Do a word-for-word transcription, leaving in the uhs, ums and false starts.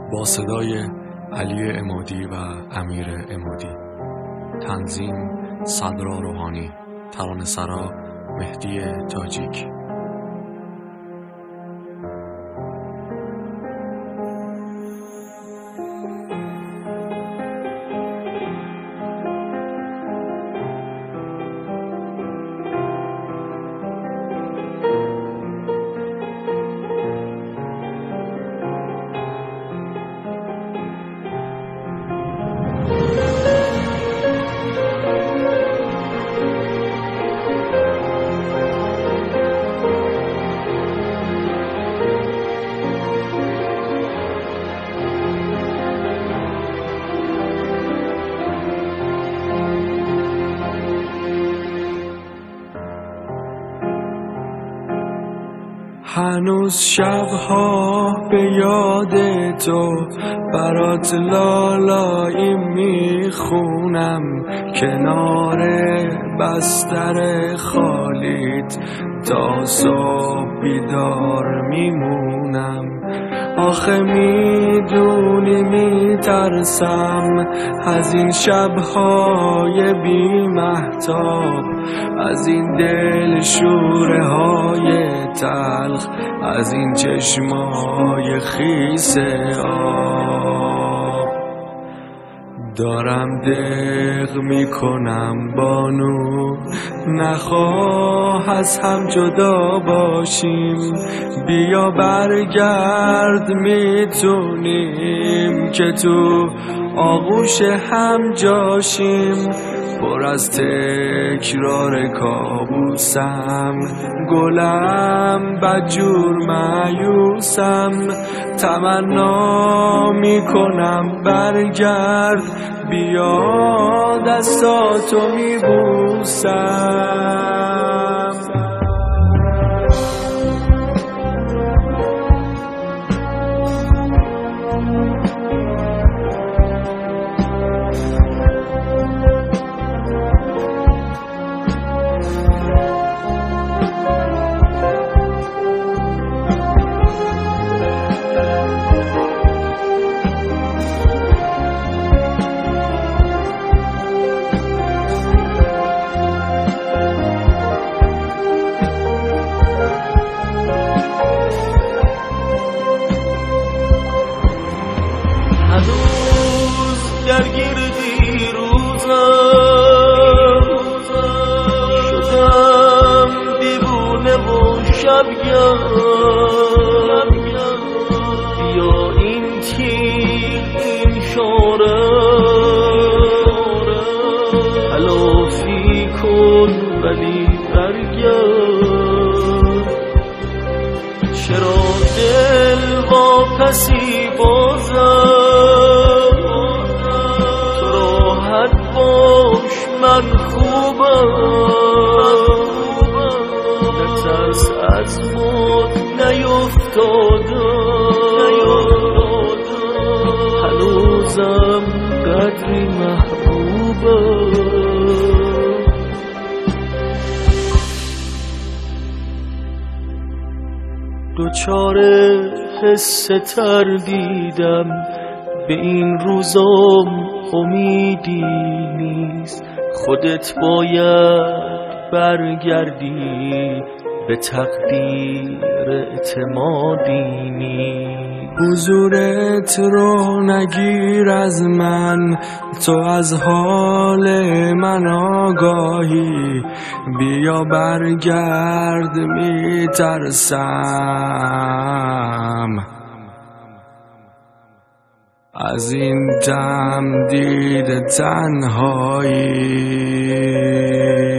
با صدای علی عمادی و امیر عمادی، تنظیم صدرا روحانی، ترانه‌سرا مهدی تاجیک. هنوز شبها به یاد تو برات لالایی میخونم، کنار بستر خالیت تا صبح بیدار میمونم. آخه میدونی میترسم از این شبهای بی مهتاب، از این دل شوره های تلخ، از این چشمای خیس آب. دارم دق میکنم بانو، نخواه از هم جدا باشیم، بیا برگرد میتونیم که تو آغوش هم جاشیم. پر از تکرار کابوسم، گلم بدجور مایوسم، تمنا میکنم برگرد، بیا دستاتو میبوسم. درگیر دیروزم شدم، دیوونه و شبگرد. بیا این تیر این شاره تلافی کن ولی برگرد. چرا دل واپسی بازم، باش من خوبم، نترس از موت نیفتادم، هنوزم قدری محبوبم. دوچار حس تردیدم، به این روزم امیدی نیست، خودت باید برگردی، به تقدیر اعتمادی نیست. حضورت رو نگیر از من، تو از حال من آگاهی، بیا برگرد میترسم از این تمدید تنهایی.